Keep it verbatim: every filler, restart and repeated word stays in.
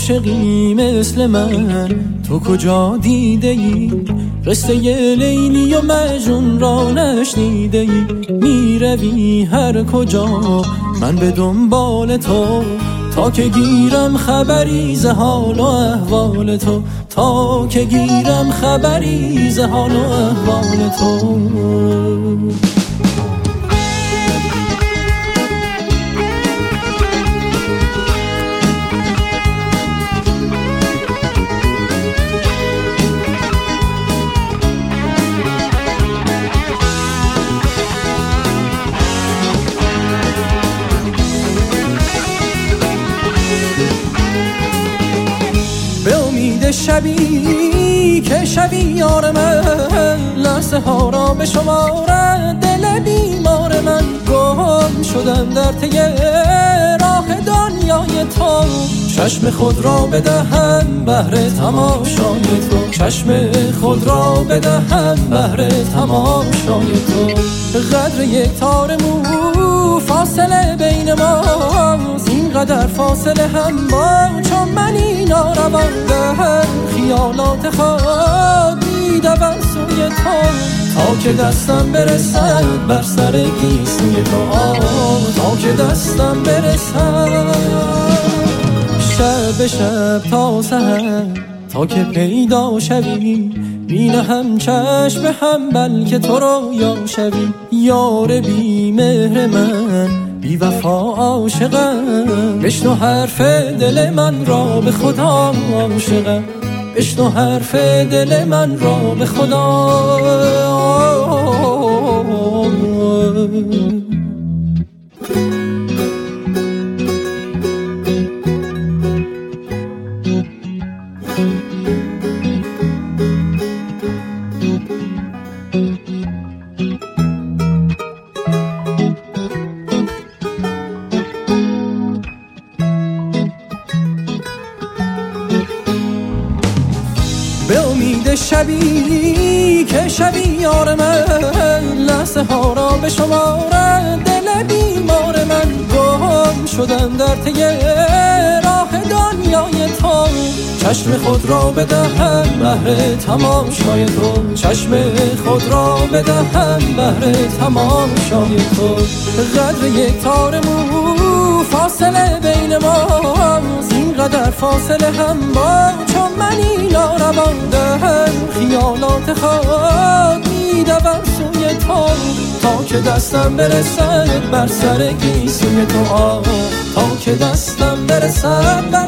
عاشقی مثل من تو کجا دیده ای؟ قصه لیلی و مجنون را نشنیده ای؟ میروی هر کجا من به دنبال تو، تا که گیرم خبری ز حال و احوال تو، تا که گیرم خبری ز حال و احوال تو. شبی که شبی یار من، لحظه ها را به شمارد دل بیمار من. گم شدم در طی راه دنیای تو، چشم خود را بدهم بهر تماشای تو، چشم خود را بدهم بهر تماشای تو. قدر یک تار مو فاصله بین ماست، اینقدر فاصله هم با چون منی ناروان. در خیالات خواب میدوم سوی تو، تا که دستم برسد بر سر گیسوی تو، تا که دستم برسد شب به شب تا سحر، تا که پیدا شوی بینه هم چشم هم بلکه تو رویا شوی. یار بی مهر من بی وفا عاشقم، بشنو حرف دل من را به خدا عاشقم، بشنو حرف دل من را به خدا. به امید شبی که شبی یار من، لحظه ها را به شمارد دل بیمار من. گم شدم در طی راه دنیای تو، چشم خود را بدهم بهر تماشای تو، چشم خود را بدهم بهر تماشای تو. قدر یک تار مو فاصله بین ماست، اینقدر فاصله هم با چون منی ناروان. در خیالات خواب میدوم سوی تو، تا که دستم برسد بر سر گیسوی تو، تا که دستم برسد